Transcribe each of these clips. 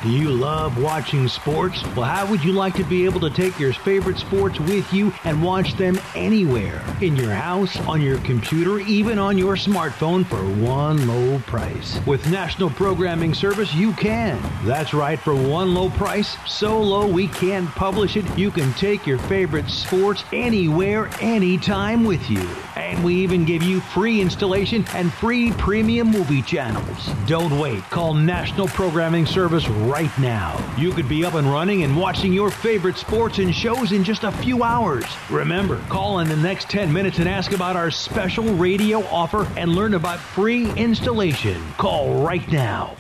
Do you love watching sports? Well, how would you like to be able to take your favorite sports with you and watch them anywhere? In your house, on your computer, even on your smartphone for one low price. With National Programming Service, you can. That's right, for one low price, so low we can't publish it, you can take your favorite sports anywhere, anytime with you. And we even give you free installation and free premium movie channels. Don't wait. Call National Programming Service right now. You could be up and running and watching your favorite sports and shows in just a few hours. Remember, call in the next 10 minutes and ask about our special radio offer and learn about free installation. Call right now.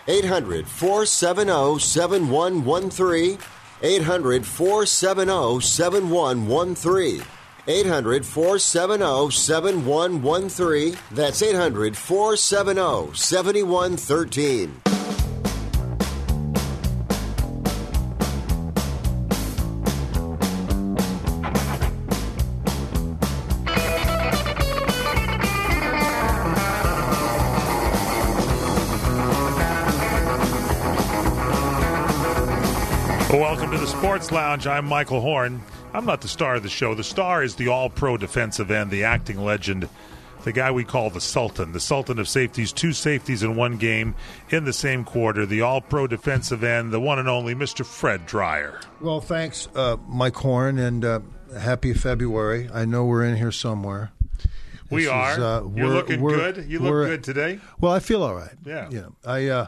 800-470-7113. 800-470-7113. 800-470-7113. That's 800-470-7113. Welcome to the Sports Lounge. I'm Michael Horn. I'm not the star of the show. The star is the all-pro defensive end, the acting legend, the guy we call the Sultan of safeties, 2 safeties in one game in the same quarter, the all-pro defensive end, the one and only Mr. Fred Dreyer. Well, thanks, Mike Horn, and happy February. I know we're in here somewhere. We are. You're looking good. You look good today. Well, I feel all right. Yeah. You know,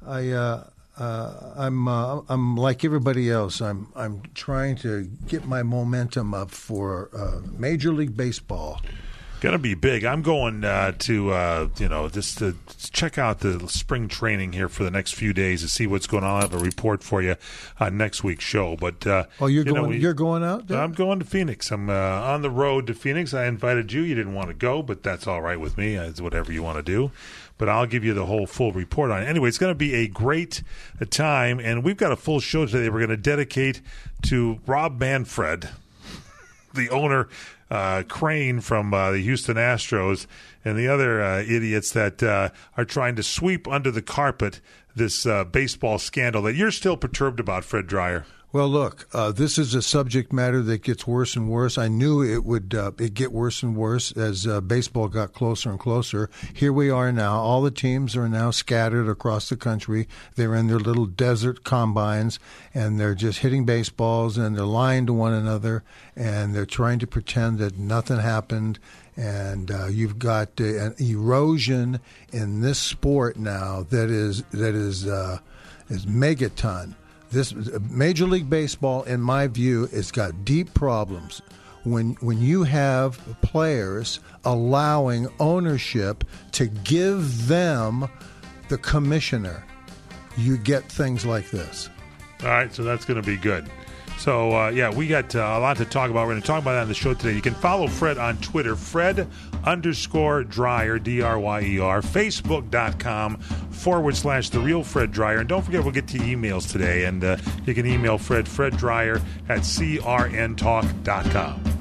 I'm like everybody else. I'm trying to get my momentum up for Major League Baseball. Going to be big. I'm going just to check out the spring training here for the next few days to see what's going on. I have a report for you on next week's show. But you're going out there? I'm going to Phoenix. I'm on the road to Phoenix. I invited you. You didn't want to go, but that's all right with me. It's whatever you want to do. But I'll give you the whole full report on it. Anyway, it's going to be a great time, and we've got a full show today. We're going to dedicate to Rob Manfred, the owner, Crane from the Houston Astros, and the other idiots that are trying to sweep under the carpet this baseball scandal that you're still perturbed about, Fred Dreyer. Well, look, this is a subject matter that gets worse and worse. I knew it would it get worse and worse as baseball got closer and closer. Here we are now. All the teams are now scattered across the country. They're in their little desert combines, and they're just hitting baseballs, and they're lying to one another, and they're trying to pretend that nothing happened. And you've got an erosion in this sport now that is megaton. This Major League Baseball, in my view, has got deep problems. When you have players allowing ownership to give them the commissioner, you get things like this. All right, so that's going to be good. So, we got a lot to talk about. We're going to talk about that on the show today. You can follow Fred on Twitter, Fred_Dreyer, D-R-Y-E-R, Facebook.com/The Real Fred Dreyer. And don't forget, we'll get to emails today. And you can email Fred Dreyer at crntalk.com.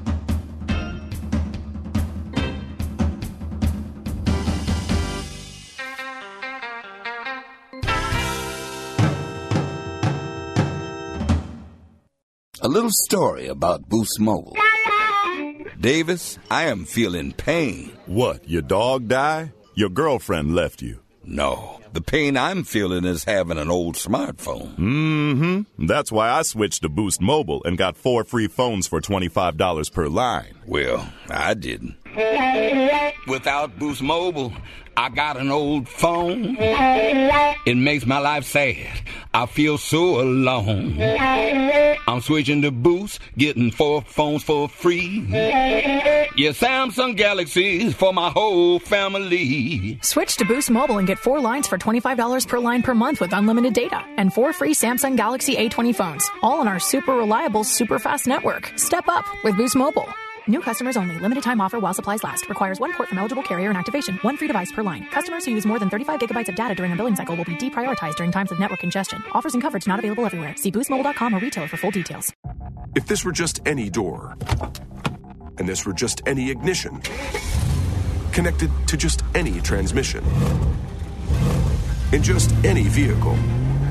A little story about Boost Mobile. Davis, I am feeling pain. What, your dog died? Your girlfriend left you? No, the pain I'm feeling is having an old smartphone. Mm-hmm. That's why I switched to Boost Mobile and got 4 free phones for $25 per line. Well, I didn't. Without Boost Mobile, I got an old phone. It makes my life sad. I feel so alone. I'm switching to Boost, getting 4 phones for free. Yeah, Samsung Galaxies for my whole family. Switch to Boost Mobile and get 4 lines for $25 per line per month with unlimited data and 4 free Samsung Galaxy A20 phones, all on our super reliable, super fast network. Step up with Boost Mobile. New customers only. Limited time offer while supplies last. Requires 1 port from eligible carrier and activation. 1 free device per line. Customers who use more than 35 gigabytes of data during a billing cycle will be deprioritized during times of network congestion. Offers and coverage not available everywhere. See boostmobile.com or retailer for full details. If this were just any door, and this were just any ignition, connected to just any transmission, in just any vehicle,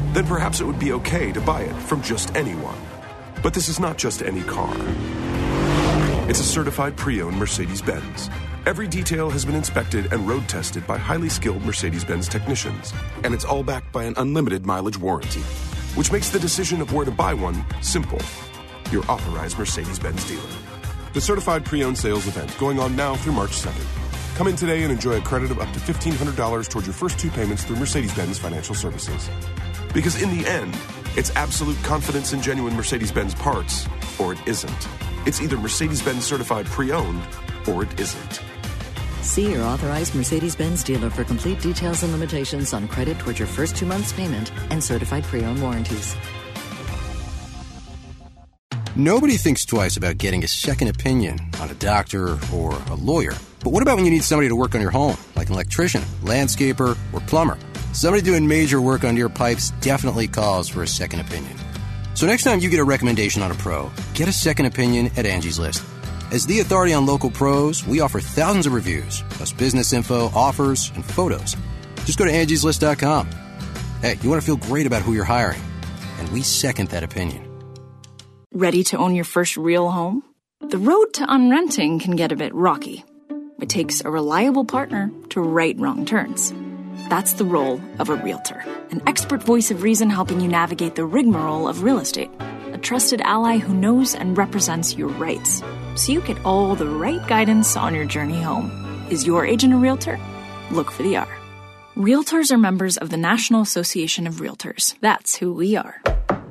then perhaps it would be okay to buy it from just anyone. But this is not just any car. It's a certified pre-owned Mercedes-Benz. Every detail has been inspected and road tested by highly skilled Mercedes-Benz technicians. And it's all backed by an unlimited mileage warranty, which makes the decision of where to buy one simple. Your authorized Mercedes-Benz dealer. The certified pre-owned sales event going on now through March 2nd. Come in today and enjoy a credit of up to $1,500 towards your first 2 payments through Mercedes-Benz Financial Services. Because in the end, it's absolute confidence in genuine Mercedes-Benz parts, or it isn't. It's either Mercedes-Benz certified pre-owned, or it isn't. See your authorized Mercedes-Benz dealer for complete details and limitations on credit towards your first 2 months' payment and certified pre-owned warranties. Nobody thinks twice about getting a second opinion on a doctor or a lawyer. But what about when you need somebody to work on your home, like an electrician, landscaper, or plumber? Somebody doing major work on your pipes definitely calls for a second opinion. So next time you get a recommendation on a pro, get a second opinion at Angie's List. As the authority on local pros, we offer thousands of reviews, plus business info, offers, and photos. Just go to angieslist.com. Hey, you want to feel great about who you're hiring, and we second that opinion. Ready to own your first real home? The road to unrenting can get a bit rocky. It takes a reliable partner to right wrong turns. That's the role of a realtor, an expert voice of reason helping you navigate the rigmarole of real estate, a trusted ally who knows and represents your rights, so you get all the right guidance on your journey home. Is your agent a realtor? Look for the R. Realtors are members of the National Association of Realtors. That's who we are.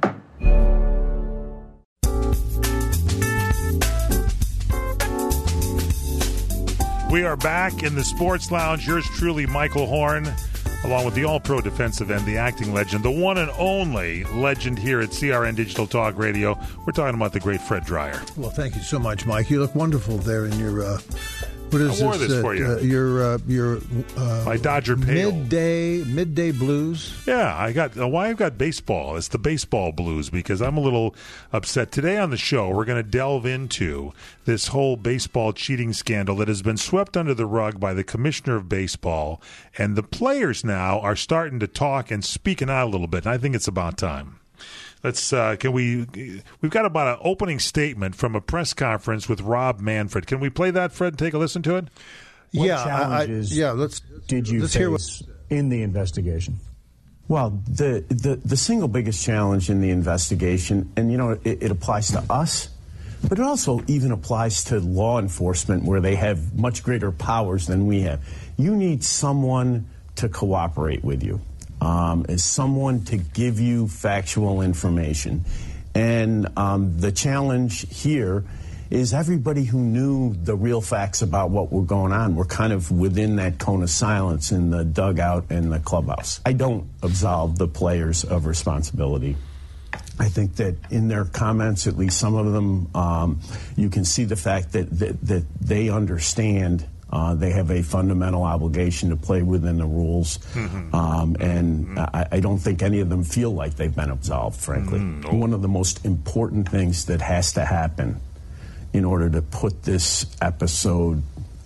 We are back in the Sports Lounge. Yours truly, Michael Horn, along with the All-Pro defensive end, the acting legend, the one and only legend here at CRN Digital Talk Radio. We're talking about the great Fred Dreyer. Well, thank you so much, Mike. You look wonderful there in your... what is I wore this for you. Your my Dodger Pail. Midday blues. Yeah, I got why I've got baseball. It's the baseball blues because I'm a little upset. Today on the show, we're going to delve into this whole baseball cheating scandal that has been swept under the rug by the commissioner of baseball, and the players now are starting to talk and speaking out a little bit. And I think it's about time. Let's we've got about an opening statement from a press conference with Rob Manfred. Can we play that, Fred? Take a listen to it. What challenges did you face in the investigation? Well, the single biggest challenge in the investigation, and it applies to us, but it also even applies to law enforcement where they have much greater powers than we have. You need someone to cooperate with you. Is someone to give you factual information. And the challenge here is everybody who knew the real facts about what were going on were kind of within that cone of silence in the dugout and the clubhouse. I don't absolve the players of responsibility. I think that in their comments, at least some of them, you can see the fact that they understand they have a fundamental obligation to play within the rules. And I don't think any of them feel like they've been absolved, frankly. One of the most important things that has to happen in order to put this episode,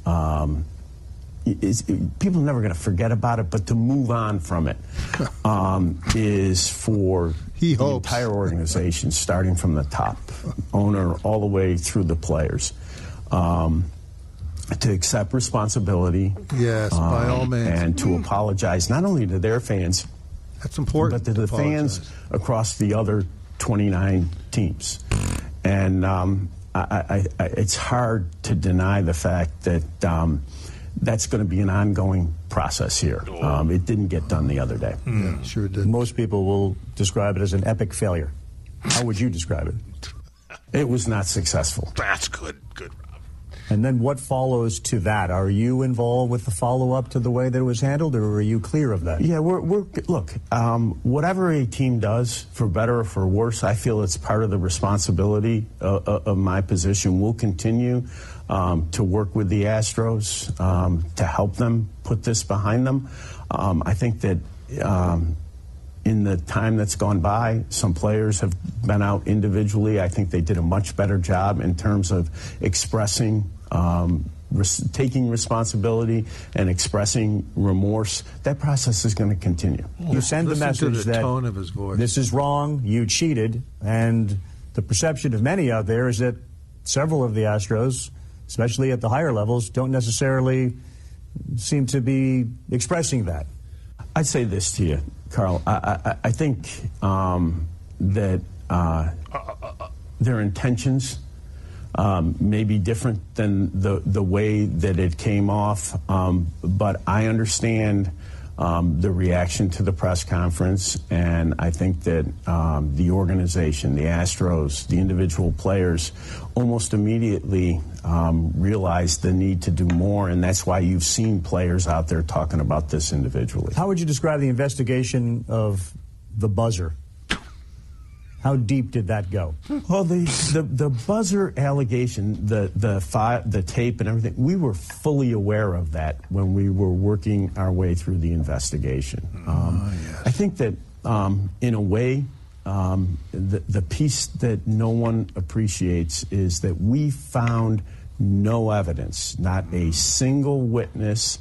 people are never going to forget about it, but to move on from it is for the entire organization, starting from the top owner all the way through the players. To accept responsibility, yes, by all means, and to apologize not only to their fans, that's important, but to the fans across the other 29 teams. And it's hard to deny the fact that that's going to be an ongoing process here. It didn't get done the other day. Yeah, sure did. Most people will describe it as an epic failure. How would you describe it? It was not successful. That's good. Good. And then what follows to that? Are you involved with the follow-up to the way that it was handled, or are you clear of that? Yeah, look, whatever a team does, for better or for worse, I feel it's part of the responsibility of my position. We'll continue to work with the Astros to help them put this behind them. I think that in the time that's gone by, some players have been out individually. I think they did a much better job in terms of expressing taking responsibility and expressing remorse, that process is going to continue. You send the message to the that tone of his voice. This is wrong, you cheated, and the perception of many out there is that several of the Astros, especially at the higher levels, don't necessarily seem to be expressing that. I'd say this to you, Carl. I think that their intentions may be different than the way that it came off, but I understand the reaction to the press conference, and I think that the organization, the Astros, the individual players almost immediately realized the need to do more, and that's why you've seen players out there talking about this individually. How would you describe the investigation of the buzzer? How deep did that go? Well, the buzzer allegation, the tape and everything, we were fully aware of that when we were working our way through the investigation. Yes. I think that, in a way, the piece that no one appreciates is that we found no evidence, not a single witness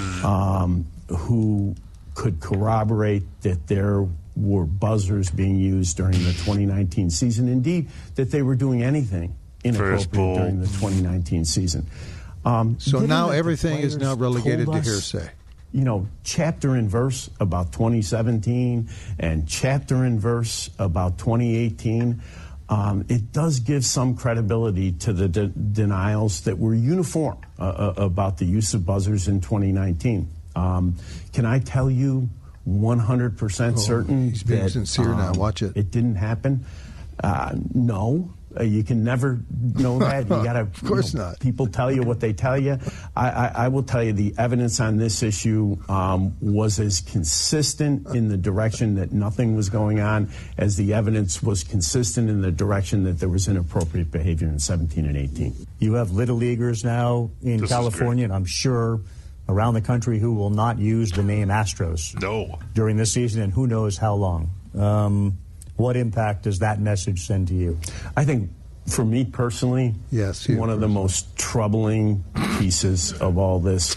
who could corroborate that there were buzzers being used during the 2019 season. Indeed, that they were doing anything inappropriate during the 2019 season. So now everything is now relegated to hearsay. You know, chapter and verse about 2017 and chapter and verse about 2018. It does give some credibility to the denials that were uniform about the use of buzzers in 2019. Can I tell you 100% certain he's being sincere now. Watch it. It didn't happen? No. You can never know that. You got to. Of course not. People tell you what they tell you. I will tell you the evidence on this issue was as consistent in the direction that nothing was going on as the evidence was consistent in the direction that there was inappropriate behavior in 17 and 18. You have Little Leaguers now in California, and I'm sure around the country who will not use the name Astros during this season, and who knows how long. What impact does that message send to you? I think, for me personally, one of the most troubling pieces of all this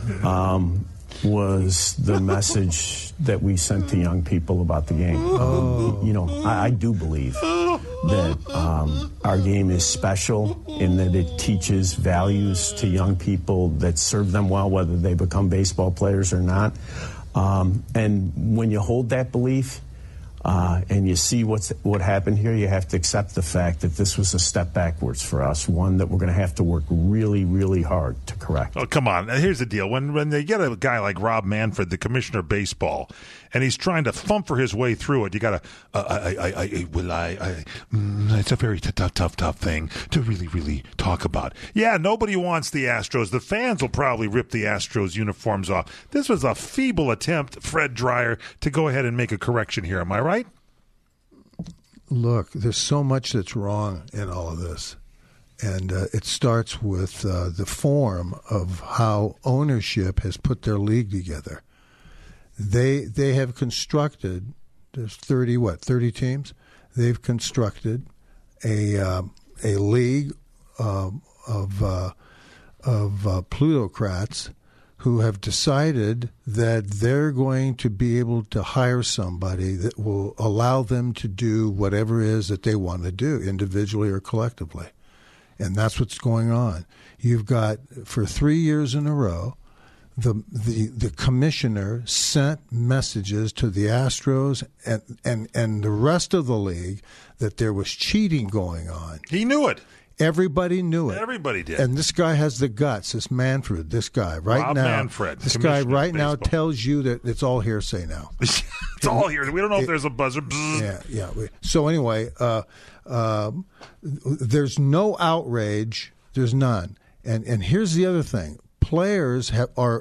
was the message that we sent to young people about the game. You know, I do believe that our game is special in that it teaches values to young people that serve them well, whether they become baseball players or not. And when you hold that belief, and you see what happened here, you have to accept the fact that this was a step backwards for us, one that we're going to have to work really, really hard to correct. Oh, come on. Here's the deal. When they get a guy like Rob Manfred, the commissioner of baseball, and he's trying to thumper his way through it, you got to, it's a very tough thing to really, really talk about. Yeah, nobody wants the Astros. The fans will probably rip the Astros uniforms off. This was a feeble attempt, Fred Dreyer, to go ahead and make a correction here. Am I right? Look, there's so much that's wrong in all of this. And it starts with the form of how ownership has put their league together. They have constructed, there's 30 teams? They've constructed a league of plutocrats who have decided that they're going to be able to hire somebody that will allow them to do whatever it is that they want to do, individually or collectively. And that's what's going on. You've got, for 3 years in a row, the commissioner sent messages to the Astros and the rest of the league that there was cheating going on. He knew it. Everybody knew it. Everybody did. And this guy has the guts, this Manfred, this guy right Rob now. Manfred, this guy right now tells you that it's all hearsay now. It's all hearsay. We don't know if there's a buzzer. Yeah. So anyway, there's no outrage. There's none. And here's the other thing: players are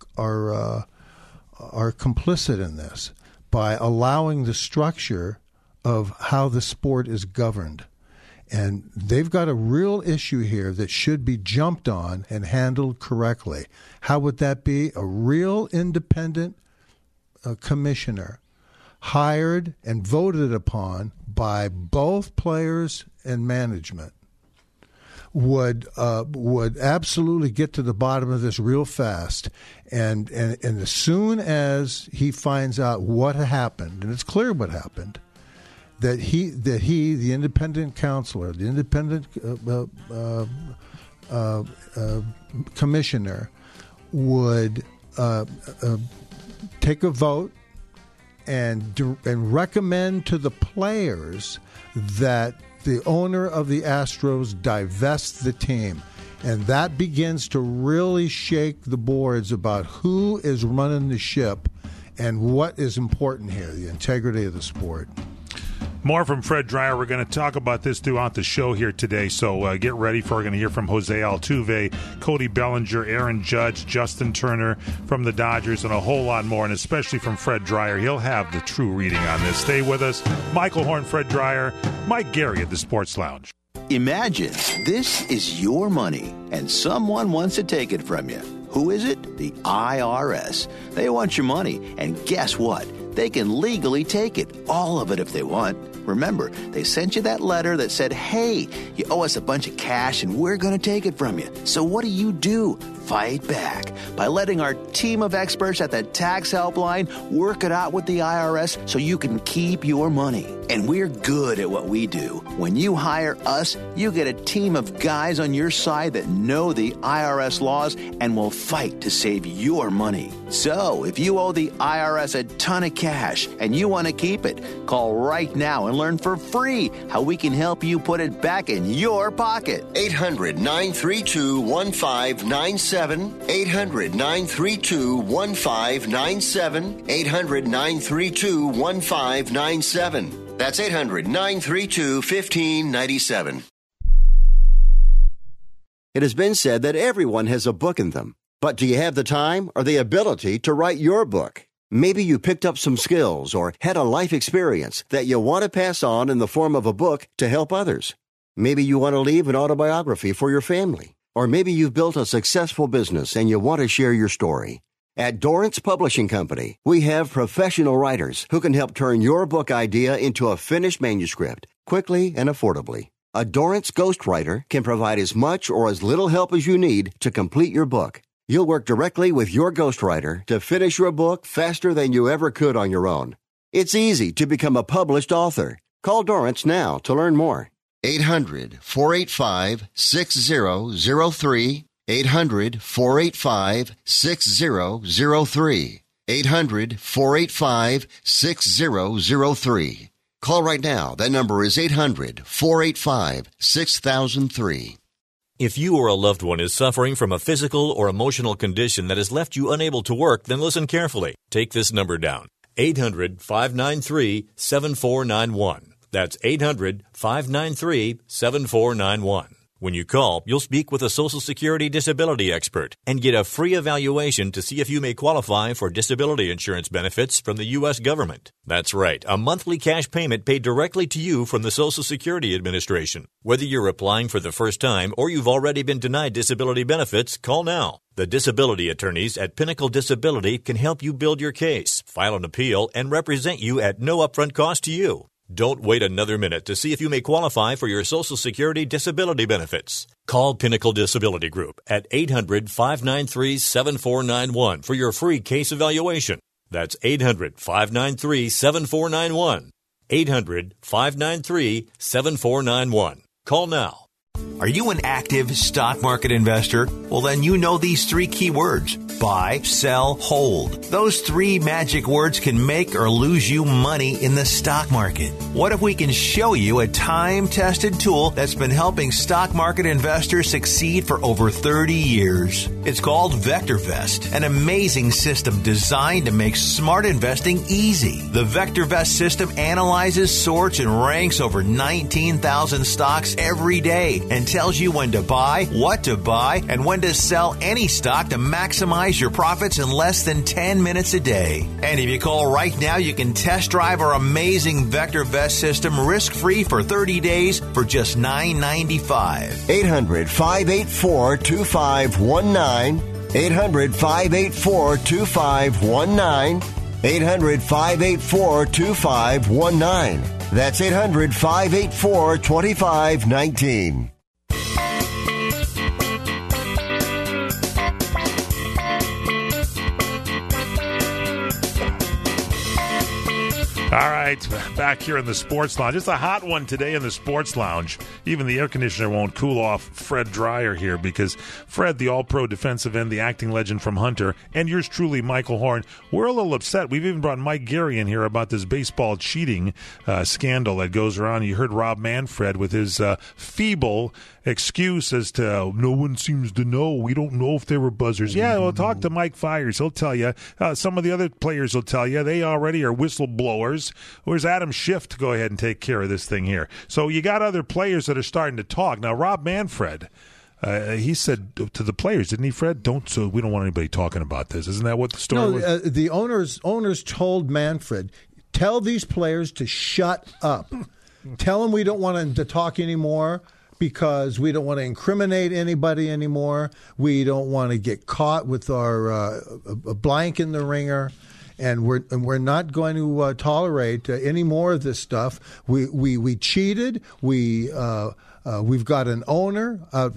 complicit in this by allowing the structure of how the sport is governed. And they've got a real issue here that should be jumped on and handled correctly. How would that be? A real independent commissioner hired and voted upon by both players and management would absolutely get to the bottom of this real fast. And as soon as he finds out what happened, and it's clear what happened, that he, the independent counselor, the independent commissioner, would take a vote and recommend to the players that the owner of the Astros divest the team. And that begins to really shake the boards about who is running the ship and what is important here, the integrity of the sport. More from Fred Dryer. We're going to talk about this throughout the show here today, so get ready for. We're going to hear from Jose Altuve, Cody Bellinger, Aaron Judge, Justin Turner from the Dodgers, and a whole lot more, and especially from Fred Dryer. He'll have the true reading on this. Stay with us. Michael Horn, Fred Dryer, Mike Gary at the Sports Lounge. Imagine this is your money, and someone wants to take it from you. Who is it? The IRS. They want your money, and guess what? They can legally take it, all of it if they want. Remember, they sent you that letter that said, hey, you owe us a bunch of cash and we're going to take it from you. So what do? Fight back by letting our team of experts at the Tax Helpline work it out with the IRS so you can keep your money. And we're good at what we do. When you hire us, you get a team of guys on your side that know the IRS laws and will fight to save your money. So if you owe the IRS a ton of cash and you want to keep it, call right now and learn for free how we can help you put it back in your pocket. 800-932-1597. 800-932-1597. 800-932-1597. That's 800-932-1597. It has been said that everyone has a book in them. But do you have the time or the ability to write your book? Maybe you picked up some skills or had a life experience that you want to pass on in the form of a book to help others. Maybe you want to leave an autobiography for your family. Or maybe you've built a successful business and you want to share your story. At Dorrance Publishing Company, we have professional writers who can help turn your book idea into a finished manuscript quickly and affordably. A Dorrance ghostwriter can provide as much or as little help as you need to complete your book. You'll work directly with your ghostwriter to finish your book faster than you ever could on your own. It's easy to become a published author. Call Dorrance now to learn more. 800-485-6003. 800-485-6003. 800-485-6003. Call right now. That number is 800-485-6003. If you or a loved one is suffering from a physical or emotional condition that has left you unable to work, then listen carefully. Take this number down. 800-593-7491. That's 800-593-7491. When you call, you'll speak with a Social Security disability expert and get a free evaluation to see if you may qualify for disability insurance benefits from the U.S. government. That's right, a monthly cash payment paid directly to you from the Social Security Administration. Whether you're applying for the first time or you've already been denied disability benefits, call now. The disability attorneys at Pinnacle Disability can help you build your case, file an appeal, and represent you at no upfront cost to you. Don't wait another minute to see if you may qualify for your Social Security disability benefits. Call Pinnacle Disability Group at 800-593-7491 for your free case evaluation. That's 800-593-7491. 800-593-7491. Call now. Are you an active stock market investor? Well, then you know these three key words: buy, sell, hold. Those three magic words can make or lose you money in the stock market. What if we can show you a time-tested tool that's been helping stock market investors succeed for over 30 years? It's called VectorVest, an amazing system designed to make smart investing easy. The VectorVest system analyzes, sorts, and ranks over 19,000 stocks every day and tells you when to buy, what to buy, and when to sell any stock to maximize your profits in less than 10 minutes a day. And if you call right now, you can test drive our amazing VectorVest system risk-free for 30 days for just $9.95. 800-584-2519. 800-584-2519. 800-584-2519. That's 800-584-2519. All right, back here in the Sports Lounge. It's a hot one today in the Sports Lounge. Even the air conditioner won't cool off Fred Dreyer here because Fred, the all-pro defensive end, the acting legend from Hunter, and yours truly, Michael Horn, we're a little upset. We've even brought Mike Gary in here about this baseball cheating scandal that goes around. You heard Rob Manfred with his feeble excuse as to no one seems to know. We don't know if they were buzzers. Yeah, well, talk to Mike Fiers. He'll tell you. Some of the other players will tell you. They already are whistleblowers. Where's Adam Schiff to go ahead and take care of this thing here? So you got other players that are starting to talk. Now, Rob Manfred, he said to the players, didn't he, Fred? We don't want anybody talking about this. Isn't that what the story was? The owners told Manfred, tell these players to shut up. Tell them we don't want them to talk anymore because we don't want to incriminate anybody anymore. We don't want to get caught with our blank in the ringer. And we're not going to tolerate any more of this stuff. We cheated. We've got an owner,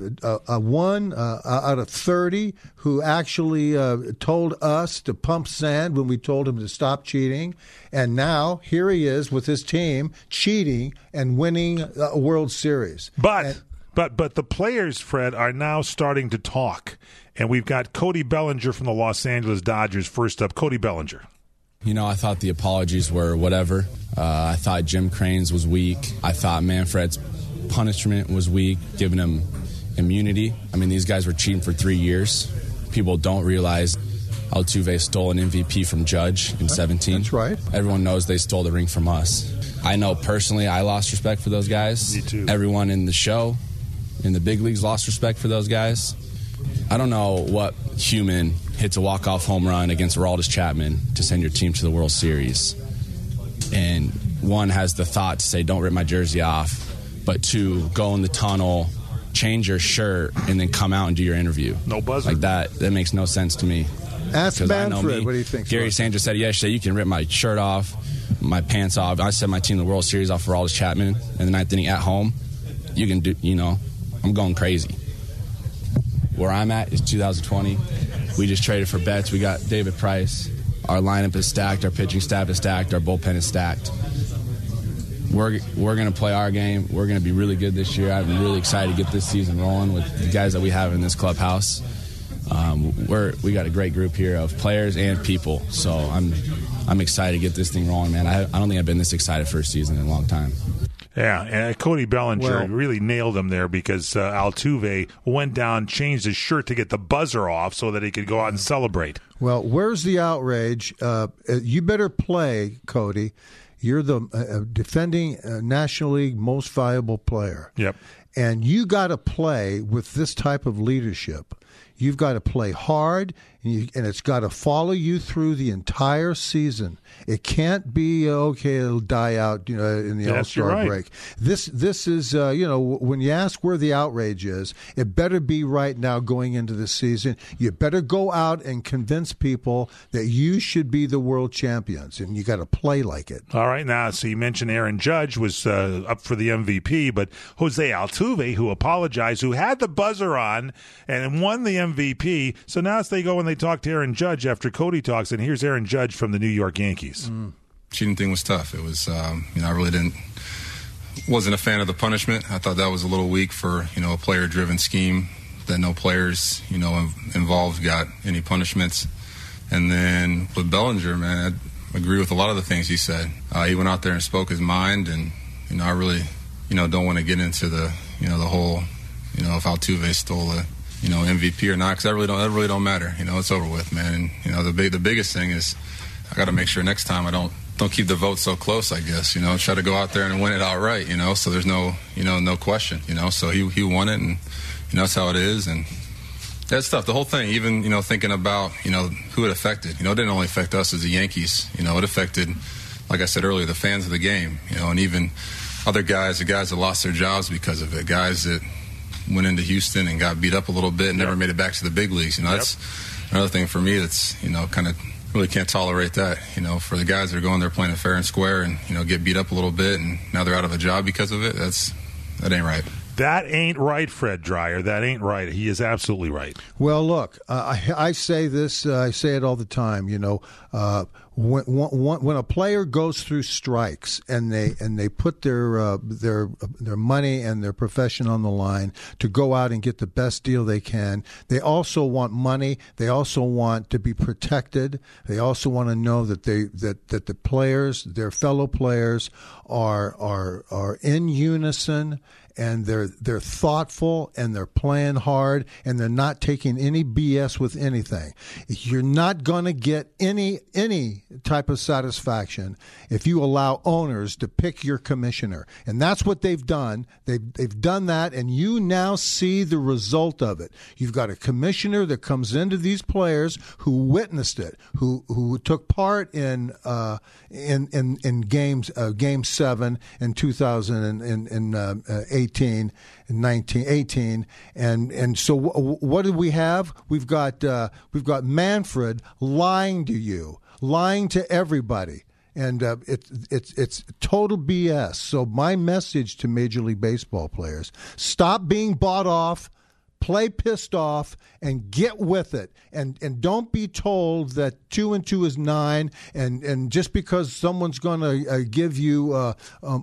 one out of 30, who actually told us to pump sand when we told him to stop cheating. And now here he is with his team cheating and winning a World Series. But the players, Fred, are now starting to talk. And we've got Cody Bellinger from the Los Angeles Dodgers first up. Cody Bellinger. You know, I thought the apologies were whatever. I thought Jim Crane's was weak. I thought Manfred's punishment was weak, giving him immunity. I mean, these guys were cheating for 3 years. People don't realize Altuve stole an MVP from Judge in 17. That's right. Everyone knows they stole the ring from us. I know personally I lost respect for those guys. Me too. Everyone in the show, in the big leagues, lost respect for those guys. I don't know what human hits a walk-off home run against Aroldis Chapman to send your team to the World Series. And one has the thought to say, don't rip my jersey off, but two, go in the tunnel, change your shirt, and then come out and do your interview. No buzzer. Like that makes no sense to me. Ask Manfred, what do you think? Gary Sanchez said yesterday, you can rip my shirt off, my pants off. I sent my team to the World Series off Aroldis Chapman in the ninth inning at home. You can do, I'm going crazy. Where I'm at is 2020. We just traded for Betts. We got David Price. Our lineup is stacked. Our pitching staff is stacked. Our bullpen is stacked. We're going to play our game. We're going to be really good this year. I'm really excited to get this season rolling with the guys that we have in this clubhouse. We got a great group here of players and people. So I'm excited to get this thing rolling, man. I don't think I've been this excited for a season in a long time. Yeah, and Cody Bellinger really nailed him there because Altuve went down, changed his shirt to get the buzzer off so that he could go out and celebrate. Well, where's the outrage? You better play, Cody. You're the defending National League most valuable player. Yep. And you got to play with this type of leadership. You've got to play hard, and it's got to follow you through the entire season. It can't be, okay, it'll die out in the All-Star break. This is, when you ask where the outrage is, it better be right now going into the season. You better go out and convince people that you should be the world champions, and you got to play like it. All right, now, so you mentioned Aaron Judge was up for the MVP, but Jose Altuve, who apologized, who had the buzzer on and won the MVP. So now they go and they talk to Aaron Judge after Cody talks, and here's Aaron Judge from the New York Yankees. Cheating thing was tough. It was, I really wasn't a fan of the punishment. I thought that was a little weak for, a player-driven scheme, that no players, involved got any punishments. And then with Bellinger, man, I agree with a lot of the things he said. He went out there and spoke his mind, and, I really, don't want to get into the, the whole, if Altuve stole a, MVP or not, because that really don't matter. It's over with, man. And the biggest thing is I got to make sure next time I don't keep the vote so close. I guess try to go out there and win it outright. So there's no no question. So he won it, and that's how it is. And that's tough. The whole thing, even thinking about who it affected. It didn't only affect us as the Yankees. It affected, like I said earlier, the fans of the game. And even other guys, the guys that lost their jobs because of it, guys that went into Houston and got beat up a little bit and never made it back to the big leagues. That's another thing for me that's, kind of really can't tolerate that. For the guys that are going there playing it fair and square and, get beat up a little bit and now they're out of a job because of it, that ain't right. That ain't right, Fred Dreyer. That ain't right. He is absolutely right. Well, look, I say this, I say it all the time, When a player goes through strikes and they put their money and their profession on the line to go out and get the best deal they can, they also want money. They also want to be protected. They also want to know that that the players, their fellow players, are in unison. And they're thoughtful and they're playing hard and they're not taking any BS with anything. You're not going to get any type of satisfaction if you allow owners to pick your commissioner. And that's what they've done. They've done that, and you now see the result of it. You've got a commissioner that comes into these players who witnessed it, who took part in Game 7 in 2008. 1918, and so what do we have? We've got Manfred lying to you, lying to everybody, and it's total BS. So my message to Major League Baseball players: stop being bought off. Play pissed off and get with it, and don't be told that 2 and 2 is 9, and just because someone's going to give you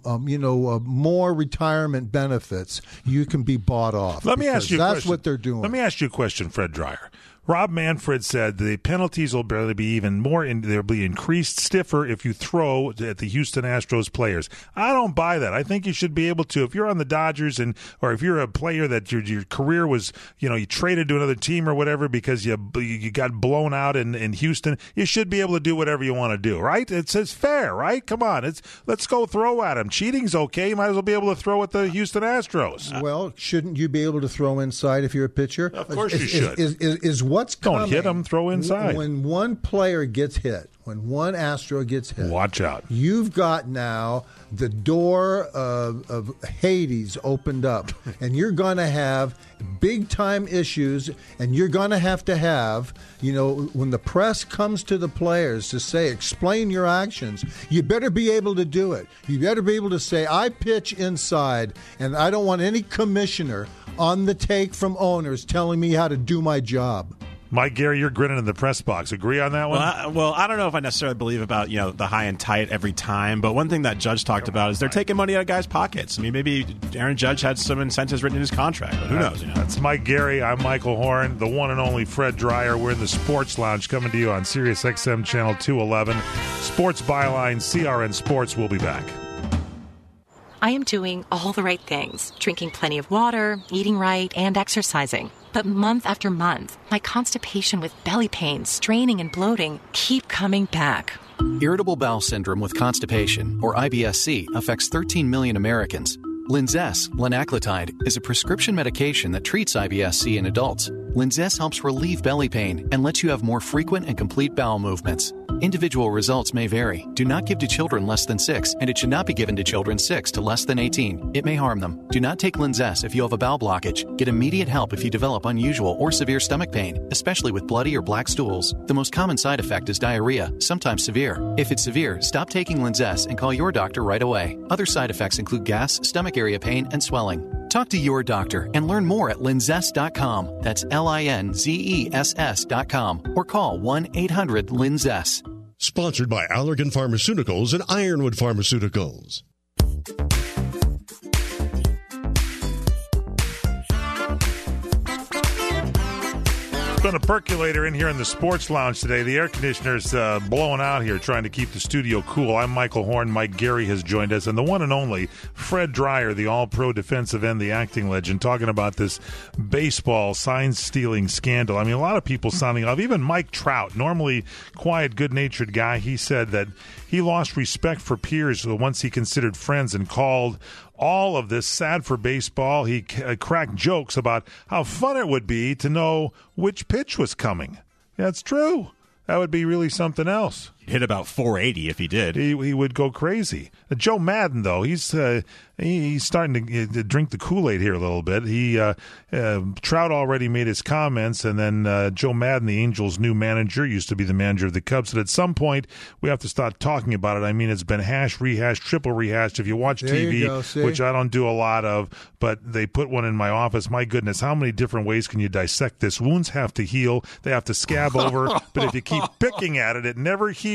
more retirement benefits, you can be bought off. Let me ask you a question. That's what they're doing. Let me ask you a question, Fred Dreyer. Rob Manfred said the penalties will barely be even more, they'll be increased stiffer if you throw at the Houston Astros players. I don't buy that. I think you should be able to, if you're on the Dodgers or if you're a player that your career was, you traded to another team or whatever because you got blown out in Houston, you should be able to do whatever you want to do, right? It's fair, right? Come on, let's go throw at them. Cheating's okay. You might as well be able to throw at the Houston Astros. Well, shouldn't you be able to throw inside if you're a pitcher? Of course you should. Is what's coming? Don't hit them, throw inside. When one player gets hit, when one Astro gets hit, watch out. You've got now the door of Hades opened up, and you're going to have big-time issues, and you're going to have, when the press comes to the players to say, explain your actions, you better be able to do it. You better be able to say, I pitch inside, and I don't want any commissioner on the take from owners telling me how to do my job. Mike Gary, you're grinning in the press box. Agree on that one? Well, I don't know if I necessarily believe about the high and tight every time, but one thing that Judge talked about is they're taking money out of guys' pockets. I mean, maybe Aaron Judge had some incentives written in his contract, but who knows? That's Mike Gary. I'm Michael Horn, the one and only Fred Dreyer. We're in the Sports Lounge coming to you on Sirius XM Channel 211. Sports Byline, CRN Sports. We'll be back. I am doing all the right things, drinking plenty of water, eating right, and exercising. But month after month, my constipation with belly pain, straining, and bloating keep coming back. Irritable bowel syndrome with constipation, or IBS-C, affects 13 million Americans. Linzess, linaclotide, is a prescription medication that treats IBS-C in adults. Linzess helps relieve belly pain and lets you have more frequent and complete bowel movements. Individual results may vary. Do not give to children less than 6, and it should not be given to children 6 to less than 18. It may harm them. Do not take Linzess if you have a bowel blockage. Get immediate help if you develop unusual or severe stomach pain, especially with bloody or black stools. The most common side effect is diarrhea, sometimes severe. If it's severe, stop taking Linzess and call your doctor right away. Other side effects include gas, stomach area pain, and swelling. Talk to your doctor and learn more at linzess.com. That's LINZESS.com or call 1-800-LINZESS. Sponsored by Allergan Pharmaceuticals and Ironwood Pharmaceuticals. It's been a percolator in here in the Sports Lounge today. The air conditioner's blowing out here, trying to keep the studio cool. I'm Michael Horn. Mike Gary has joined us, and the one and only Fred Dreyer, the all-pro defensive end, the acting legend, talking about this baseball sign-stealing scandal. I mean, a lot of people sounding off. Even Mike Trout, normally quiet, good-natured guy, he said that he lost respect for peers the ones he considered friends and called all of this sad for baseball. He cracked jokes about how fun it would be to know which pitch was coming. That's true. That would be really something else. He'd hit about 480 if he did. He would go crazy. Joe Madden, though, he's starting to drink the Kool-Aid here a little bit. Trout already made his comments, and then Joe Madden, the Angels' new manager, used to be the manager of the Cubs, said at some point we have to start talking about it. I mean, it's been hashed, rehashed, triple rehashed. If you watch TV, which I don't do a lot of, but they put one in my office, my goodness, how many different ways can you dissect this? Wounds have to heal. They have to scab over, but if you keep picking at it, it never heals.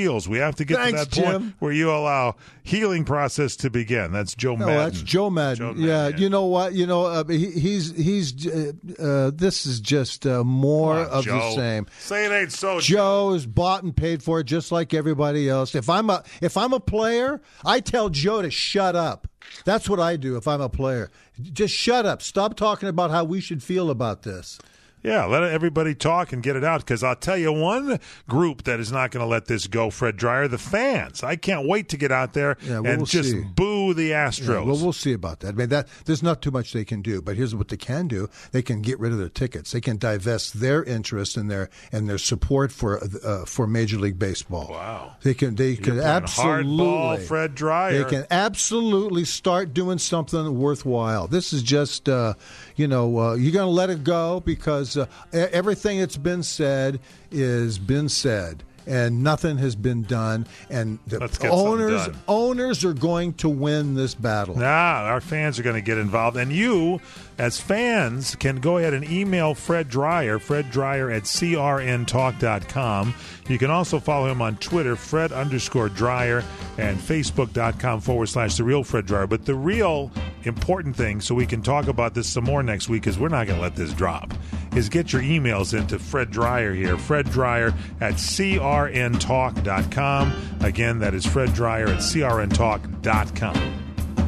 heals. We have to get to that point where you allow healing process to begin. That's Joe Madden. That's Joe Madden. Yeah, you know what? This is just more of the same. Say it ain't so. Joe is bought and paid for it just like everybody else. If I'm a player, I tell Joe to shut up. That's what I do if I'm a player. Just shut up. Stop talking about how we should feel about this. Yeah, let everybody talk and get it out, because I'll tell you one group that is not going to let this go, Fred Dreyer, the fans. I can't wait to get out there and just boo the Astros. Yeah, well, we'll see about that. I mean, there's not too much they can do, but here's what they can do. They can get rid of their tickets. They can divest their interest and their support for Major League Baseball. Wow. They can absolutely hardball Fred Dreyer. They can absolutely start doing something worthwhile. This is just you're going to let it go because everything that's been said is been said, and nothing has been done. And the owners are going to win this battle. Our fans are going to get involved, and you, as fans, can go ahead and email Fred Dreyer at crntalk.com. You can also follow him on Twitter, Fred_Dreyer, and Facebook.com/The Real Fred Dreyer. But the real important thing, so we can talk about this some more next week, because we're not going to let this drop, is get your emails into Fred Dreyer here, Fred Dreyer at crntalk.com. Again, that is Fred Dreyer at crntalk.com.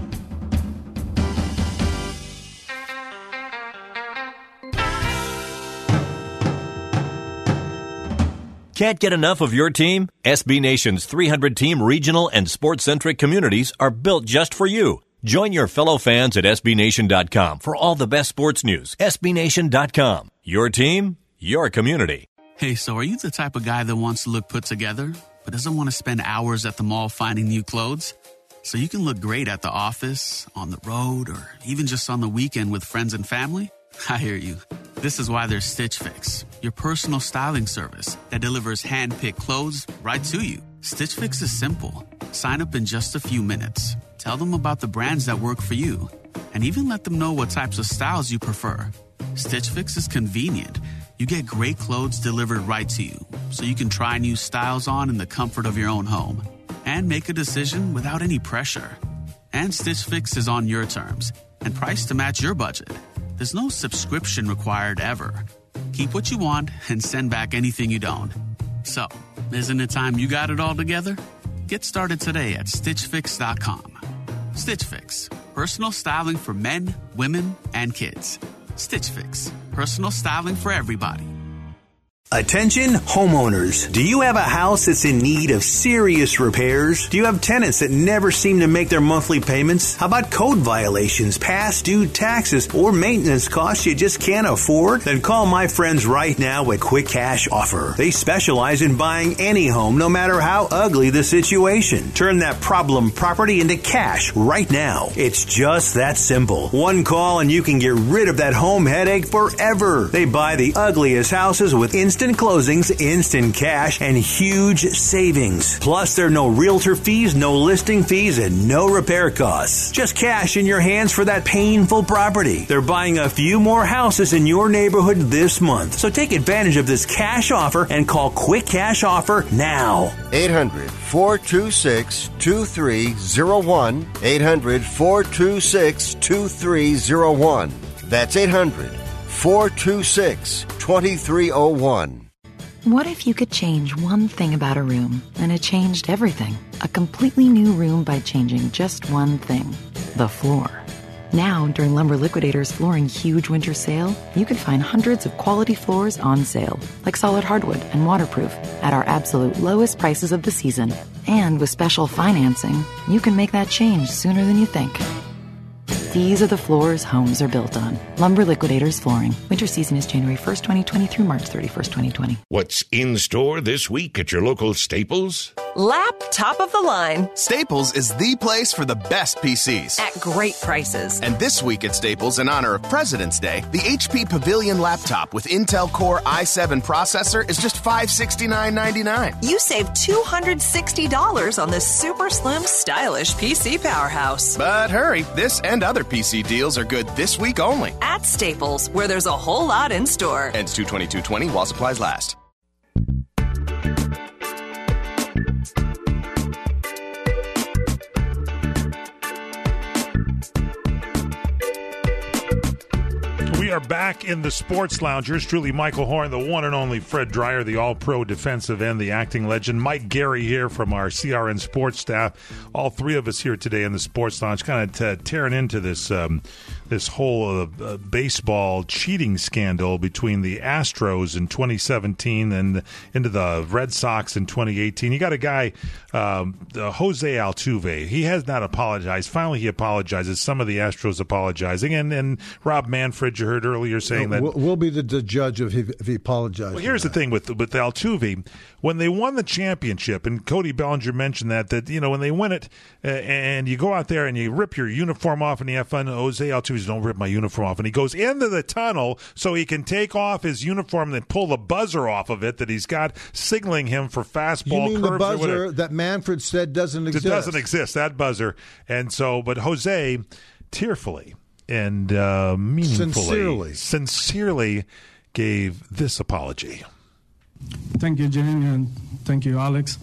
Can't get enough of your team? SB Nation's 300-team regional and sports-centric communities are built just for you. Join your fellow fans at SBNation.com for all the best sports news. SBNation.com. Your team, your community. Hey, so are you the type of guy that wants to look put together, but doesn't want to spend hours at the mall finding new clothes? So you can look great at the office, on the road, or even just on the weekend with friends and family? I hear you. This is why there's Stitch Fix, your personal styling service that delivers hand-picked clothes right to you. Stitch Fix is simple. Sign up in just a few minutes. Tell them about the brands that work for you, and even let them know what types of styles you prefer. Stitch Fix is convenient. You get great clothes delivered right to you, so you can try new styles on in the comfort of your own home and make a decision without any pressure. And Stitch Fix is on your terms and priced to match your budget. There's no subscription required ever. Keep what you want and send back anything you don't. So, isn't it time you got it all together? Get started today at StitchFix.com. Stitch Fix. Personal styling for men, women, and kids. Stitch Fix. Personal styling for everybody. Attention homeowners. Do you have a house that's in need of serious repairs? Do you have tenants that never seem to make their monthly payments? How about code violations, past due taxes, or maintenance costs you just can't afford? Then call my friends right now at Quick Cash Offer. They specialize in buying any home, no matter how ugly the situation. Turn that problem property into cash right now. It's just that simple. One call and you can get rid of that home headache forever. They buy the ugliest houses with instant closings, instant cash, and huge savings. Plus, there are no realtor fees, no listing fees, and no repair costs. Just cash in your hands for that painful property. They're buying a few more houses in your neighborhood this month. So take advantage of this cash offer and call Quick Cash Offer now. 800-426-2301. 800-426-2301. That's 800-426-2301. What if you could change one thing about a room and it changed everything? A completely new room by changing just one thing: the floor. Now, during Lumber Liquidators Flooring Huge Winter Sale, you can find hundreds of quality floors on sale, like solid hardwood and waterproof, at our absolute lowest prices of the season. And with special financing, you can make that change sooner than you think. These are the floors homes are built on. Lumber Liquidators Flooring. Winter season is January 1st, 2020 through March 31st, 2020. What's in store this week at your local Staples? Lap top of the line. Staples is the place for the best PCs. At great prices. And this week at Staples, in honor of President's Day, the HP Pavilion laptop with Intel Core i7 processor is just $569.99. You save $260 on this super slim, stylish PC powerhouse. But hurry, this and other PC deals are good this week only. At Staples, where there's a whole lot in store. Ends 2/22/20 while supplies last. are back in the Sports Lounge. Yours truly, Michael Horn, the one and only Fred Dreyer, the all-pro defensive end, the acting legend. Mike Gary here from our CRN sports staff. All three of us here today in the Sports Lounge, kind of tearing into this this whole baseball cheating scandal between the Astros in 2017 and into the Red Sox in 2018. You got a guy, Jose Altuve. He has not apologized. Finally, he apologizes. Some of the Astros apologizing, and Rob Manfred, you heard earlier saying that we'll be the judge if he apologizes. Well, here's the thing with Altuve. When they won the championship, and Cody Bellinger mentioned that when they win it, and you go out there and you rip your uniform off and you have fun, Jose Altuve, don't rip my uniform off, and he goes into the tunnel so he can take off his uniform and pull the buzzer off of it that he's got, signaling him for fastball. You mean the buzzer that Manfred said doesn't exist? It doesn't exist, that buzzer. And so, but Jose, tearfully and meaningfully, sincerely gave this apology. Thank you, Jane, and thank you, Alex.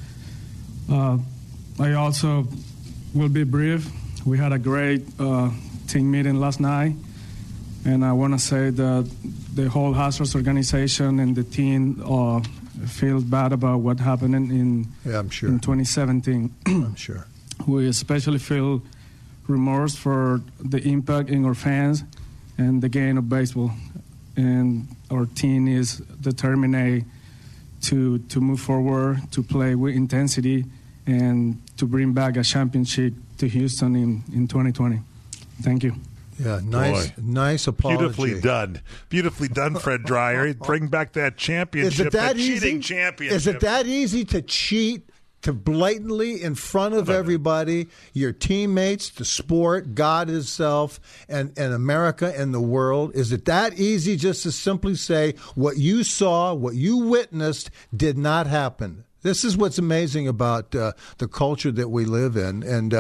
I also will be brief. We had a great team meeting last night, and I want to say that the whole Astros organization and the team feel bad about what happened in 2017. I'm sure. We especially feel remorse for the impact in our fans and the game of baseball, and our team is determined to move forward, to play with intensity, and to bring back a championship to Houston in 2020. Thank you. Yeah, nice apology. Beautifully done, Fred Dreyer. Bring back that championship, that cheating championship. Is it that easy to cheat, to blatantly in front of everybody, your teammates, the sport, God Himself, and America and the world? Is it that easy just to simply say what you saw, what you witnessed did not happen? This is what's amazing about the culture that we live in,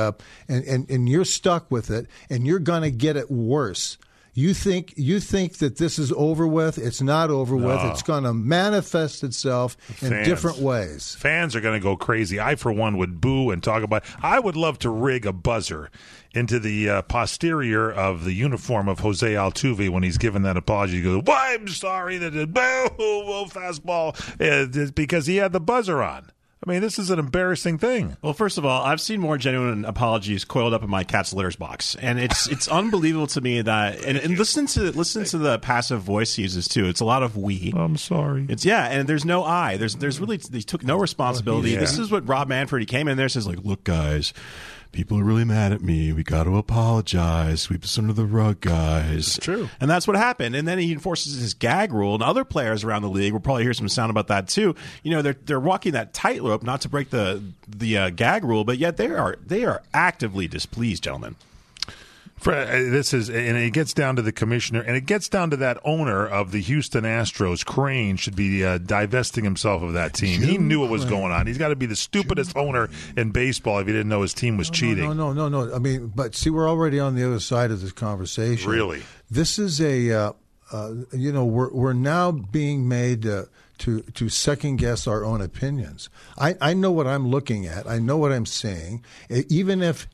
and you're stuck with it, and you're going to get it worse. You think that this is over with? It's not over with. It's going to manifest itself in different ways. Fans are going to go crazy. I, for one, would boo and talk about. I would love to rig a buzzer into the posterior of the uniform of Jose Altuve when he's given that apology. He goes, "Well, I'm sorry that it fastball," because he had the buzzer on. I mean, this is an embarrassing thing. Well, first of all, I've seen more genuine apologies coiled up in my cat's litters box, and it's unbelievable to me that and listen to the passive voice he uses too. It's a lot of we. I'm sorry. And there's no I. There's really, they took no responsibility. Yeah. This is what Rob Manfred, he came in there and says, like, look, guys, people are really mad at me. We got to apologize. Sweep this under the rug, guys. It's true. And that's what happened. And then he enforces his gag rule. And other players around the league will probably hear some sound about that too. They're walking that tightrope not to break the gag rule, but yet they are actively displeased, gentlemen. This is, and it gets down to the commissioner, and it gets down to that owner of the Houston Astros. Crane should be divesting himself of that team. He knew what was going on. He's got to be the stupidest owner in baseball if he didn't know his team was cheating. No. I mean, but see, we're already on the other side of this conversation. Really, this is we're now being made to second guess our own opinions. I know what I'm looking at. I know what I'm seeing. Even if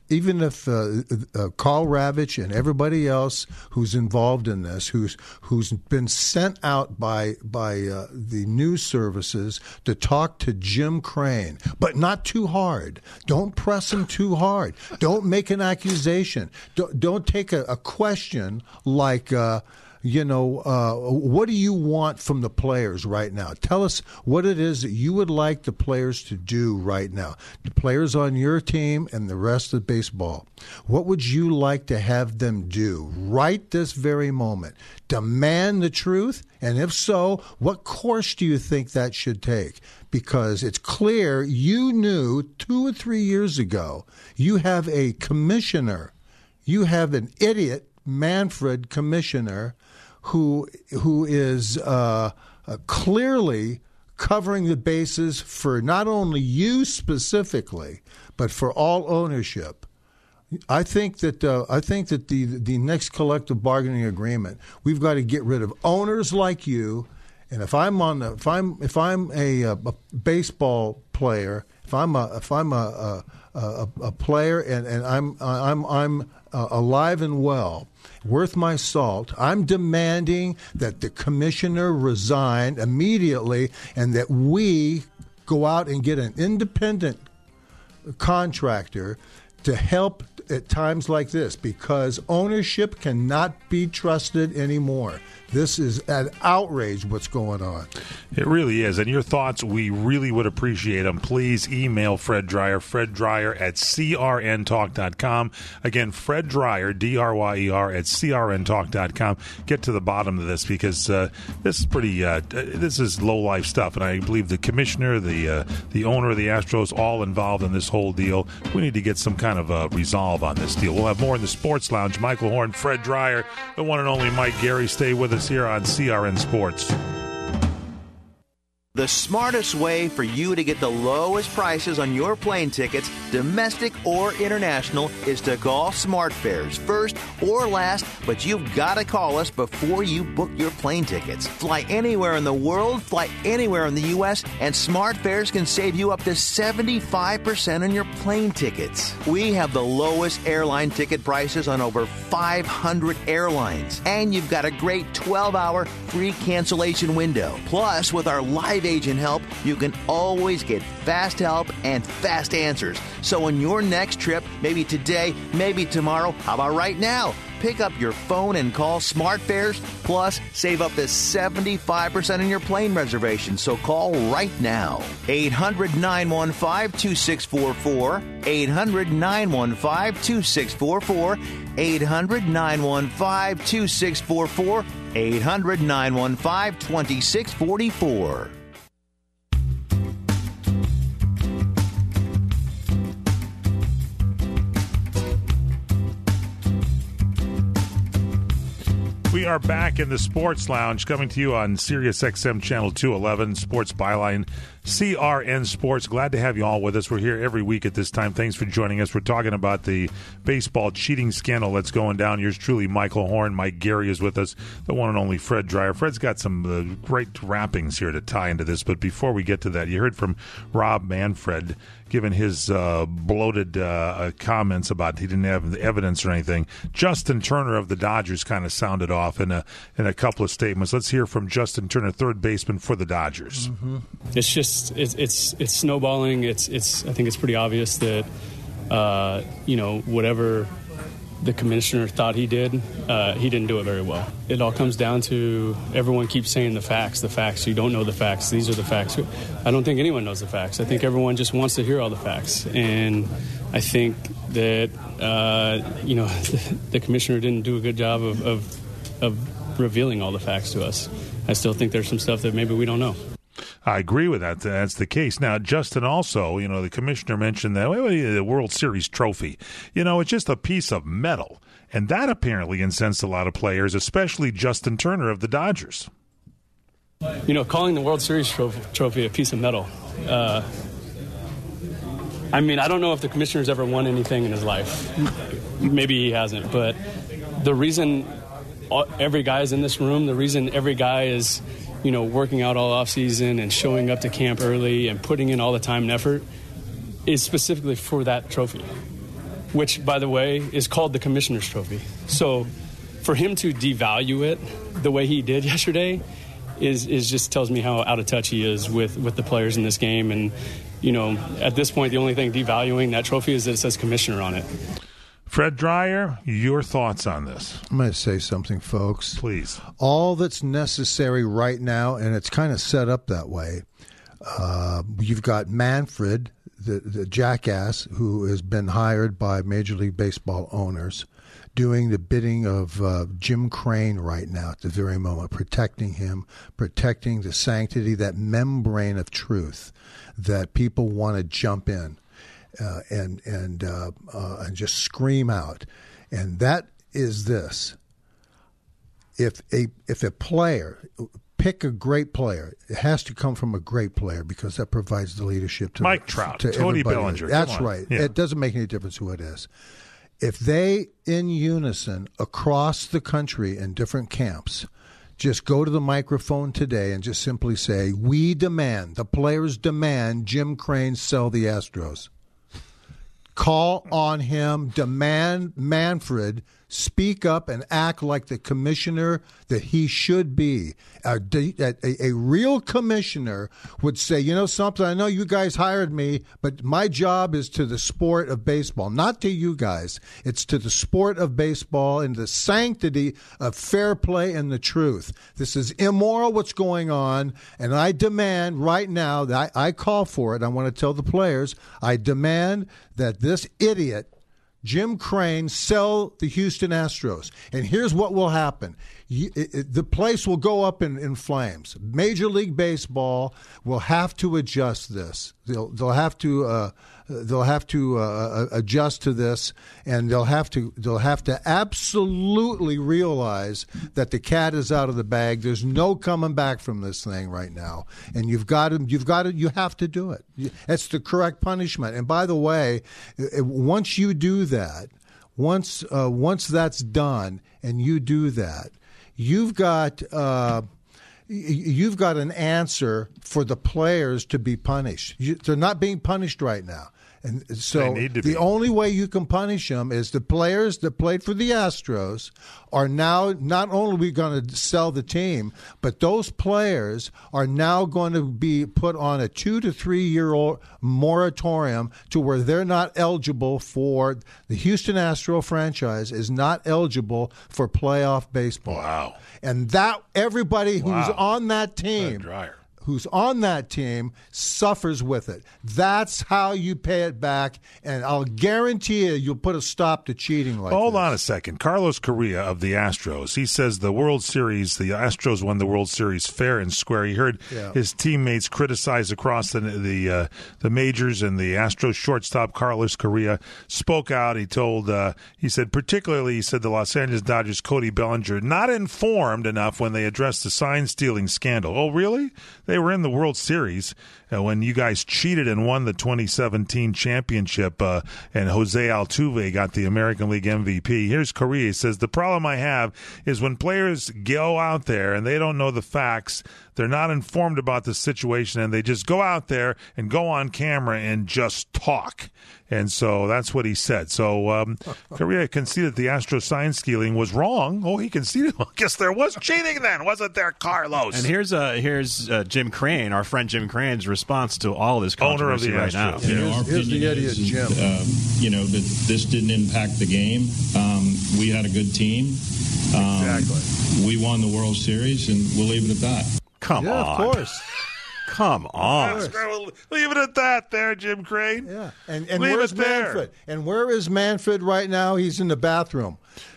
Karl Ravech and everybody else who's involved in this, who's been sent out by the news services to talk to Jim Crane, but not too hard. Don't press him too hard. Don't make an accusation. Don't take a question like. What do you want from the players right now? Tell us what it is that you would like the players to do right now. The players on your team and the rest of baseball. What would you like to have them do right this very moment? Demand the truth? And if so, what course do you think that should take? Because it's clear you knew 2 or 3 years ago you have a commissioner. You have an idiot Manfred commissioner who is clearly covering the bases for not only you specifically, but for all ownership. I think that the next collective bargaining agreement, we've got to get rid of owners like you. And if I'm a baseball player if I'm a player and I'm alive and well, worth my salt, I'm demanding that the commissioner resign immediately and that we go out and get an independent contractor to help at times like this, because ownership cannot be trusted anymore. This is an outrage what's going on. It really is. And your thoughts, we really would appreciate them. Please email Fred Dryer, FredDryer@crntalk.com. Again, Fred Dryer, Dryer @crntalk.com. Get to the bottom of this, because this is pretty, this is low-life stuff. And I believe the commissioner, the owner of the Astros, all involved in this whole deal. We need to get some kind of resolve on this deal. We'll have more in the Sports Lounge. Michael Horn, Fred Dryer, the one and only Mike Gary. Stay with us here on CRN Sports. The smartest way for you to get the lowest prices on your plane tickets, domestic or international, is to call SmartFares, first or last, but you've got to call us before you book your plane tickets. Fly anywhere in the world, fly anywhere in the U.S., and SmartFares can save you up to 75% on your plane tickets. We have the lowest airline ticket prices on over 500 airlines, and you've got a great 12-hour free cancellation window. Plus, with our live agent help, you can always get fast help and fast answers. So on your next trip, maybe today, maybe tomorrow, how about right now? Pick up your phone and call SmartFares, plus save up to 75% on your plane reservation. So call right now. 800-915-2644. 800-915-2644. 800-915-2644. 800-915-2644. We are back in the Sports Lounge, coming to you on Sirius XM Channel 211, Sports Byline, CRN Sports. Glad to have you all with us. We're here every week at this time. Thanks for joining us. We're talking about the baseball cheating scandal that's going down. Yours truly, Michael Horn. Mike Gary is with us, the one and only Fred Dryer. Fred's got some great wrappings here to tie into this, but before we get to that, you heard from Rob Manfred given his bloated comments about he didn't have the evidence or anything. Justin Turner of the Dodgers kind of sounded off in a couple of statements. Let's hear from Justin Turner, third baseman for the Dodgers. Mm-hmm. It's just it's snowballing. I think it's pretty obvious that whatever the commissioner thought he didn't do it very well. It all comes down to everyone keeps saying the facts. You don't know the facts. These are the facts. I don't think anyone knows the facts. I think everyone just wants to hear all the facts. And I think that, the commissioner didn't do a good job of revealing all the facts to us. I still think there's some stuff that maybe we don't know. I agree with that. That's the case. Now, Justin, also, the commissioner mentioned that the World Series trophy, it's just a piece of metal. And that apparently incensed a lot of players, especially Justin Turner of the Dodgers. Calling the World Series trophy a piece of metal. I don't know if the commissioner's ever won anything in his life. Maybe he hasn't. But the reason every guy is in this room, the reason every guy is working out all offseason and showing up to camp early and putting in all the time and effort is specifically for that trophy, which, by the way, is called the Commissioner's Trophy. So for him to devalue it the way he did yesterday is just tells me how out of touch he is with the players in this game. And, at this point, the only thing devaluing that trophy is that it says Commissioner on it. Fred Dryer, your thoughts on this? I'm going to say something, folks. Please. All that's necessary right now, and it's kind of set up that way, you've got Manfred, the jackass, who has been hired by Major League Baseball owners, doing the bidding of Jim Crane right now at the very moment, protecting him, protecting the sanctity, that membrane of truth that people want to jump in. And just scream out, and that is this: if a player, pick a great player, it has to come from a great player because that provides the leadership to Mike Trout, to Tony everybody. Bellinger. That's right. Yeah. It doesn't make any difference who it is. If they, in unison, across the country in different camps, just go to the microphone today and just simply say, we demand, the players demand Jim Crane sell the Astros. Call on him, demand Manfred speak up and act like the commissioner that he should be. A real commissioner would say, you know something, I know you guys hired me, but my job is to the sport of baseball, not to you guys. It's to the sport of baseball and the sanctity of fair play and the truth. This is immoral what's going on, and I demand right now, that I call for it, I want to tell the players, I demand that this idiot Jim Crane sell the Houston Astros. And here's what will happen. The place will go up in flames. Major League Baseball will have to adjust this. They'll have to adjust to this, and they'll have to absolutely realize that the cat is out of the bag. There's no coming back from this thing right now, and you have to do it. It's the correct punishment. And by the way, once you do that, once that's done, and you do that, you've got an answer for the players to be punished. They're not being punished right now. And so the only way you can punish them is the players that played for the Astros are now not only going to sell the team, but those players are now going to be put on a 2 to 3 year moratorium to where they're not eligible for the Houston Astro franchise is not eligible for playoff baseball. Wow. And that everybody who's on that team suffers with it. That's how you pay it back, and I'll guarantee you'll put a stop to cheating like Hold on a second. Carlos Correa of the Astros, he says the World Series, the Astros won the World Series fair and square. He heard his teammates criticize across the majors, and the Astros shortstop Carlos Correa spoke out. He said the Los Angeles Dodgers' Cody Bellinger not informed enough when they addressed the sign-stealing scandal. Oh, really? They were in the World Series when you guys cheated and won the 2017 championship, and Jose Altuve got the American League MVP. Here's Correa. He says, the problem I have is when players go out there and they don't know the facts, they're not informed about the situation, and they just go out there and go on camera and just talk. And so that's what he said. So Correa conceded the Astros sign stealing was wrong. Oh, he conceded. Well, I guess there was cheating then, wasn't there, Carlos? And here's Jim Crane, our friend Jim Crane's response to all this controversy right now. Here's the idiot, Jim. That this didn't impact the game. We had a good team. Exactly. We won the World Series, and we'll leave it at that. Come on. Of course. Come on. Leave it at that there, Jim Crane. Yeah. And where's Manfred? And where is Manfred right now? He's in the bathroom.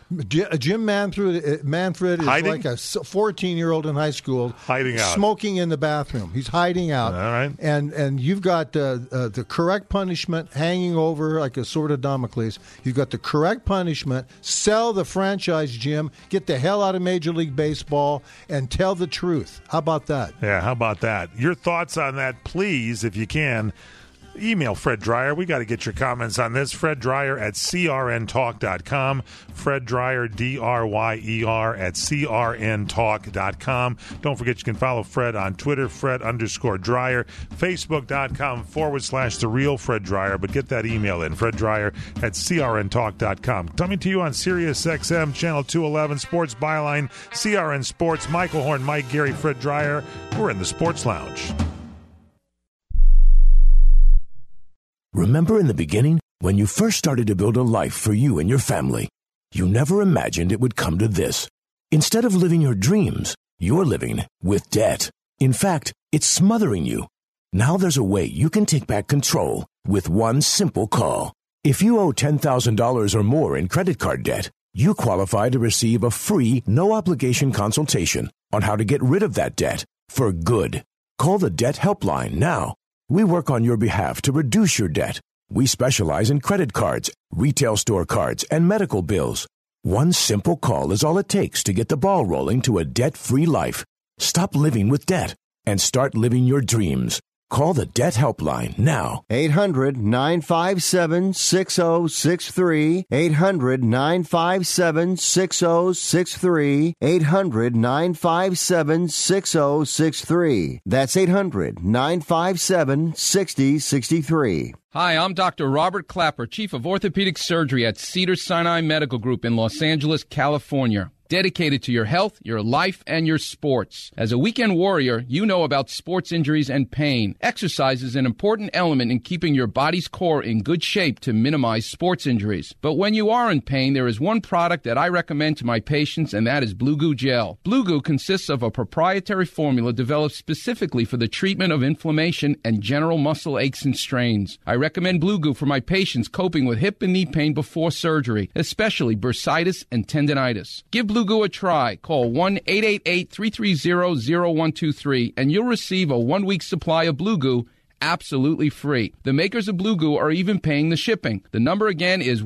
Jim Manfred is hiding? Like a 14-year-old in high school. Hiding out. Smoking in the bathroom. He's hiding out. All right. And you've got the correct punishment hanging over like a sword of Damocles. You've got the correct punishment. Sell the franchise, Jim. Get the hell out of Major League Baseball and tell the truth. How about that? Yeah, how about that? Your thoughts on that, please, if you can. Email Fred Dreyer. We got to get your comments on this. Fred Dreyer at crntalk.com. Fred Dreyer, Dreyer at crntalk.com. Don't forget you can follow Fred on Twitter, Fred_Dreyer. Facebook.com/The Real Fred Dreyer. But get that email in, Fred Dreyer at crntalk.com. Coming to you on Sirius XM, Channel 211, Sports Byline, CRN Sports, Michael Horn, Mike Gary, Fred Dreyer. We're in the Sports Lounge. Remember in the beginning, when you first started to build a life for you and your family, you never imagined it would come to this. Instead of living your dreams, you're living with debt. In fact, it's smothering you. Now there's a way you can take back control with one simple call. If you owe $10,000 or more in credit card debt, you qualify to receive a free, no-obligation consultation on how to get rid of that debt for good. Call the Debt Helpline now. We work on your behalf to reduce your debt. We specialize in credit cards, retail store cards, and medical bills. One simple call is all it takes to get the ball rolling to a debt-free life. Stop living with debt and start living your dreams. Call the Debt Helpline now. 800-957-6063. 800-957-6063. 800-957-6063. That's 800-957-6063. Hi, I'm Dr. Robert Clapper, Chief of Orthopedic Surgery at Cedars-Sinai Medical Group in Los Angeles, California. Dedicated to your health, your life, and your sports. As a weekend warrior, you know about sports injuries and pain. Exercise is an important element in keeping your body's core in good shape to minimize sports injuries. But when you are in pain, there is one product that I recommend to my patients, and that is Blue Goo Gel. Blue Goo consists of a proprietary formula developed specifically for the treatment of inflammation and general muscle aches and strains. I recommend Blue Goo for my patients coping with hip and knee pain before surgery, especially bursitis and tendinitis. Give Blue Goo a try. Call 1-888-330-0123 and you'll receive a 1-week supply of Blue Goo absolutely free. The makers of Blue Goo are even paying the shipping. The number again is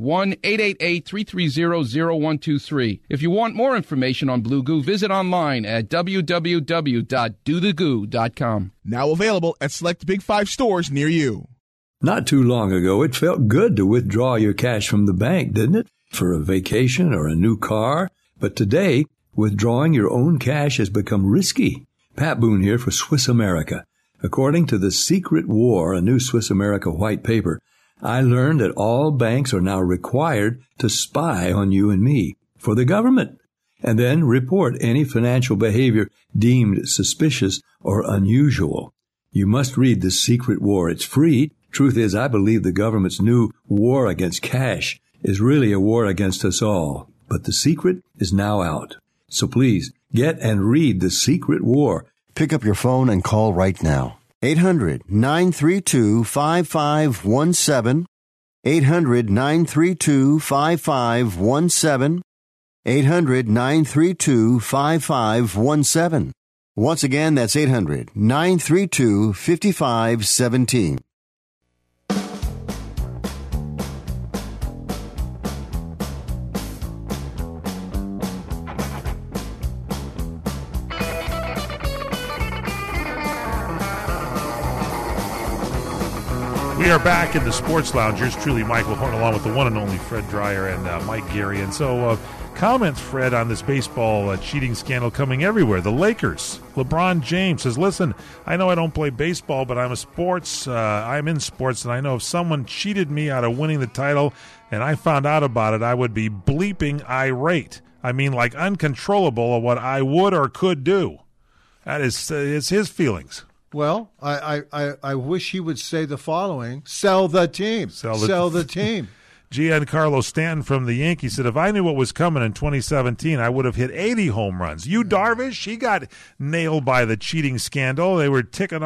1-888-330-0123. If you want more information on Blue Goo, visit online at www.dothegoo.com. Now available at select Big 5 stores near you. Not too long ago, it felt good to withdraw your cash from the bank, didn't it? For a vacation or a new car. But today, withdrawing your own cash has become risky. Pat Boone here for Swiss America. According to The Secret War, a new Swiss America white paper, I learned that all banks are now required to spy on you and me for the government, and then report any financial behavior deemed suspicious or unusual. You must read The Secret War. It's free. Truth is, I believe the government's new war against cash is really a war against us all. But The Secret is now out. So please, get and read The Secret War. Pick up your phone and call right now. 800-932-5517. 800-932-5517. 800-932-5517. Once again, that's 800-932-5517. We are back in the Sports Lounge. Yours truly, Michael Horn, along with the one and only Fred Dreyer and Mike Gary. And so, comments, Fred, on this baseball cheating scandal coming everywhere. The Lakers, LeBron James says, listen, I know I don't play baseball, but I'm in sports, and I know if someone cheated me out of winning the title and I found out about it, I would be bleeping irate. I mean, like uncontrollable of what I would or could do. That is it's his feelings. Well, I wish he would say the following: sell the team. Sell the team. Giancarlo Stanton from the Yankees said, if I knew what was coming in 2017, I would have hit 80 home runs. Darvish, he got nailed by the cheating scandal. They were teeing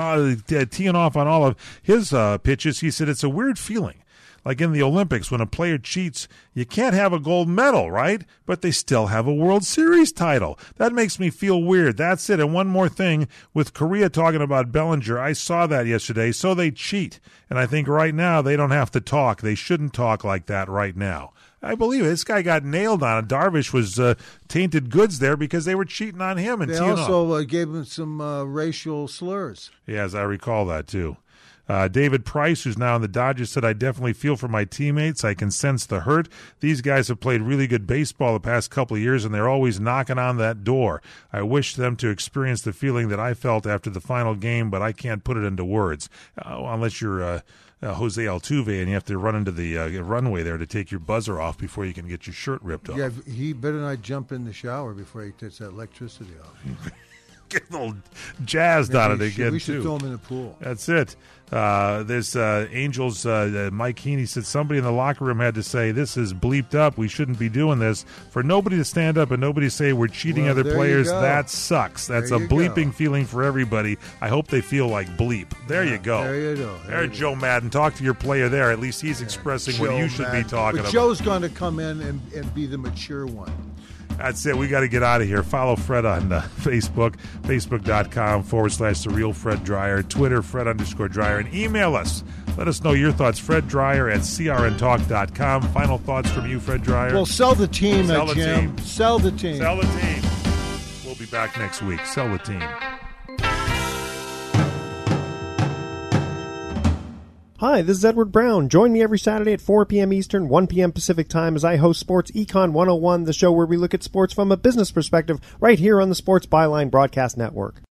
off on all of his pitches. He said, it's a weird feeling. Like in the Olympics, when a player cheats, you can't have a gold medal, right? But they still have a World Series title. That makes me feel weird. That's it. And one more thing, with Korea talking about Bellinger, I saw that yesterday, so they cheat. And I think right now they don't have to talk. They shouldn't talk like that right now. I believe it. This guy got nailed on it. Darvish was tainted goods there because they were cheating on him. And they also gave him some racial slurs. Yes, I recall that too. David Price, who's now in the Dodgers, said, I definitely feel for my teammates. I can sense the hurt. These guys have played really good baseball the past couple of years, and they're always knocking on that door. I wish them to experience the feeling that I felt after the final game, but I can't put it into words. Unless you're Jose Altuve and you have to run into the runway there to take your buzzer off before you can get your shirt ripped off. Yeah, he better not jump in the shower before he takes that electricity off. Get a little jazzed on it again, we should too. throw him in the pool. That's it. There's Angels, Mike Heaney said somebody in the locker room had to say, this is bleeped up. We shouldn't be doing this. For nobody to stand up and nobody to say we're cheating other players, that sucks. That's a bleeping feeling for everybody. I hope they feel like bleep. There you go. There you go. There, Joe Madden. Talk to your player there. At least he's expressing what you should be talking about. Joe's going to come in and be the mature one. That's it. We got to get out of here. Follow Fred on Facebook, facebook.com/The Real Fred Dreyer, Twitter, Fred_Dreyer, and email us. Let us know your thoughts, Fred Dreyer at crntalk.com. Final thoughts from you, Fred Dreyer? Well, sell the team, Jim. Sell the team. Sell the team. We'll be back next week. Sell the team. Hi, this is Edward Brown. Join me every Saturday at 4 p.m. Eastern, 1 p.m. Pacific Time as I host Sports Econ 101, the show where we look at sports from a business perspective right here on the Sports Byline Broadcast Network.